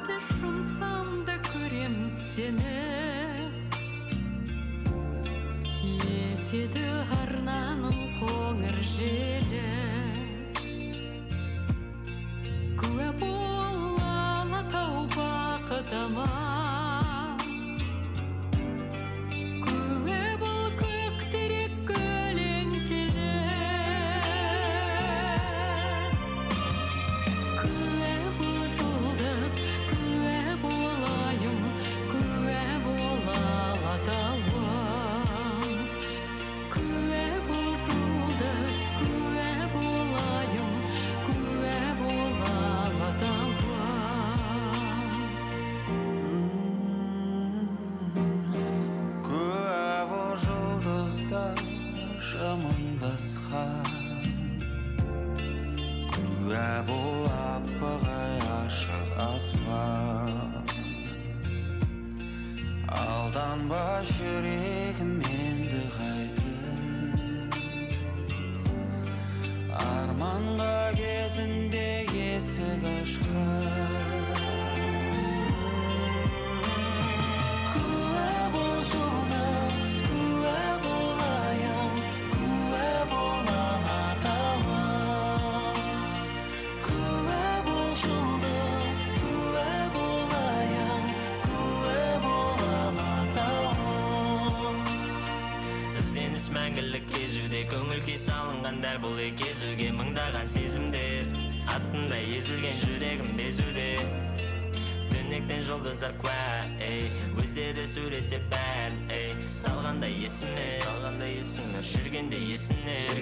Жұмсам да көрем сені, еседі арнаның қоңыр желі. Куә бол Алатау бақытыма, куә бол көктерек көлеңкелі. Куә бол жұлдыз, куә бол айым, куә бол Алатауым. Куә бол жұлдыз, куә бол айым, куә бол Алатауым. Куә бол жұлдыздар жымыңдасқан, куә бол аппақ-ай ашық аспан. Алданба жүрегім енді қайтып, арманға кезінде есік ашқан. Куә бол жұлдыз, куә бол айым, куә бол Алатауым. Куә бол жұлдыз, куә бол айым, куә бол Алатауым. Ізденіс мәңгілік кезуде, көңіл күй салынған дәл бұл кезуге. Мыңдаған сезімдер астында езілген жүрегім безуде. Түнектен жұлдыздар куә, өздері суреттеп бәрін, салғандай есіме, жүргенде есіне.